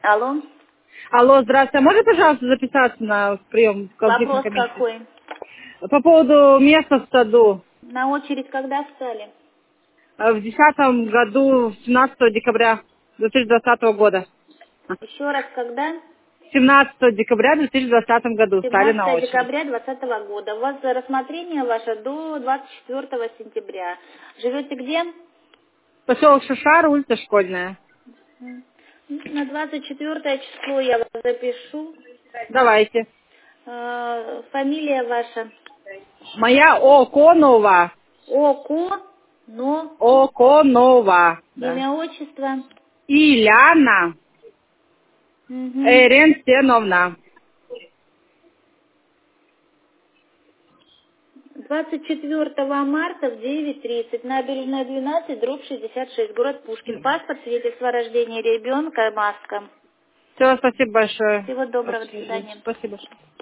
Алло. Алло, здравствуйте. Можно, пожалуйста, записаться на прием в конфликтной Вопрос комиссии? какой? По поводу места в саду. На очередь когда встали? В 2010 году, 17 декабря 2020 года. Еще раз когда? 17 декабря 2020 году стали на 17 очередь. декабря 2020 года. У вас рассмотрение ваше до 24 сентября. Живете где? Поселок Шишар, улица Школьная. На 24 число я вас запишу. Давайте. Фамилия ваша? Моя Оконова. Око, но, Оконова. Да. имя, отчество. Иляна Угу. Эренстеновна. 24 марта в 9:30. Набережная 12, дробь 66, город Пушкин. Паспорт, свидетельство о рождении ребенка, маска. Все, спасибо большое. Всего доброго, до Спасибо. свидания. Спасибо.